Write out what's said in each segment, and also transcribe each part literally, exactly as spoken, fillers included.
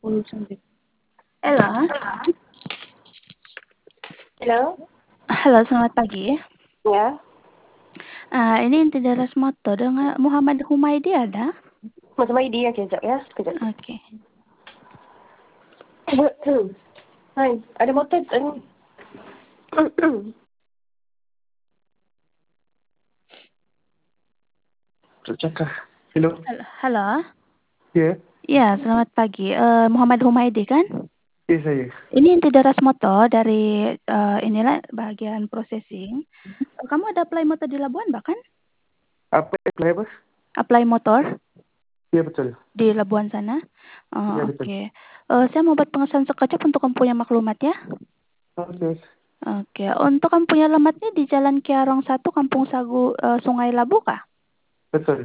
Ella, Halo? halo selamat pagi. Ya, Ah, ini inti dari Moto dengan Muhammad Humaydi ada? Mas Maidi ya, kejap ya. Kejap. Oke. Hai, ada motor. Ini. Cakap. Hello. Halo. Halo. Ya, Ya, selamat pagi. Eh, Muhammad Humaydi kan? ya saya. Ini inti dari Moto dari eh, inilah bagian processing. Eh, Kamu ada apply motor di Labuan bahkan? Apa apply apa? Apply motor Ya betul. di Labuan sana? Ya Oh, betul. oke. Eh, saya mau buat pengesahan sekejap untuk kamu punya maklumat ya. Oke. Oke, untuk kamu punya alamat nih di Jalan Kiarong satu, Kampung Sagu, eh, Sungai Labu kah? Betul.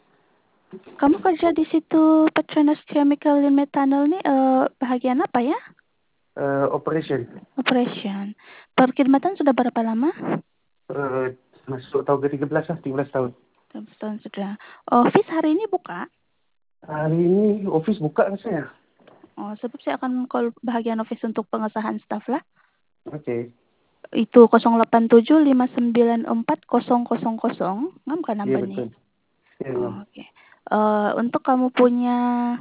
Kamu kerja di situ Petronas Chemical and Methanol nih eh, bahagian apa ya? Uh, operation. Operation. Perkhidmatan sudah berapa lama? Uh, masuk tahun ke tiga belas lah, tiga belas tahun. Seratus tahun sudah. Office hari ini buka? Hari ini office buka kan saya. Oh, sebab saya akan call bahagian office untuk pengesahan staff lah. Oke. Itu nol delapan tujuh lima sembilan empat nol nol nol. Ngam kan Ya nambah nih? betul. Ya, Oh, ngam. oke. Eh, untuk kamu punya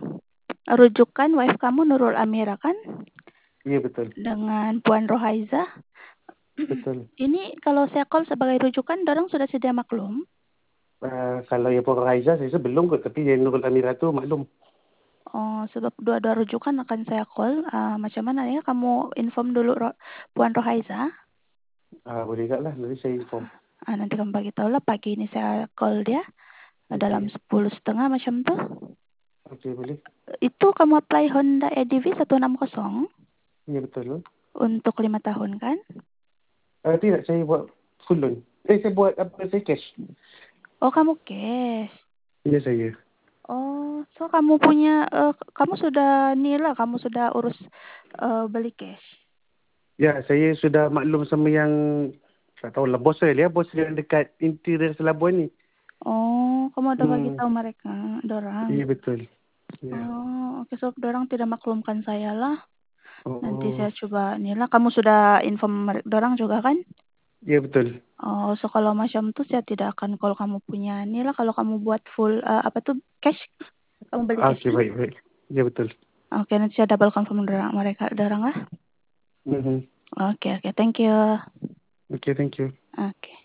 rujukan wife kamu Nurul Amira kan? Ya betul. Dengan Puan Rohaiza. Betul. Ini kalau saya call sebagai rujukan, dorong sudah sedia maklum. Uh, kalau ya Puan Raiza saya rasa belum kot, tapi yang Nurul Amira tu maklum. Oh, sebab dua-dua rujukan akan saya call. Ah, macam mana ya? Kamu inform dulu Ro- Puan Rohaiza. Ah, boleh tak lah, nanti saya inform. Ah, nanti kamu bagi tahu lah pagi ini saya call dia ah, dalam Okey. sepuluh setengah macam tuh. Okey, boleh. Itu kamu apply Honda E D V seratus enam puluh Ya betul. untuk lima tahun kan? Uh, tidak, saya buat full loan. Eh, saya buat apa, saya cash. Oh, kamu cash. Ya, saya. Oh, so kamu punya, eh, kamu sudah nila, kamu sudah urus eh, beli cash. Ya, saya sudah maklum sama yang, tak tahu lah, bos saya. Dia bos yang dekat interior Labuan ni. Oh, kamu udah bagi Hmm, tahu mereka, dorang. iya betul. Ya. Oh, oke, so dorang tidak maklumkan saya lah. Nanti Oh, saya coba inilah. Kamu sudah inform mer- dorang juga kan? iya betul. Oh, so kalau macam tuh saya tidak akan call kamu punya inilah. Kalau kamu buat full eh, apa tuh cash, kamu beli Ah, cash okey, kan? baik, baik. Ya betul. Oke, nanti saya double confirm dorang mereka dorang lah. Mm-hmm. Oke, oke, thank you. Okay, thank you. Oke.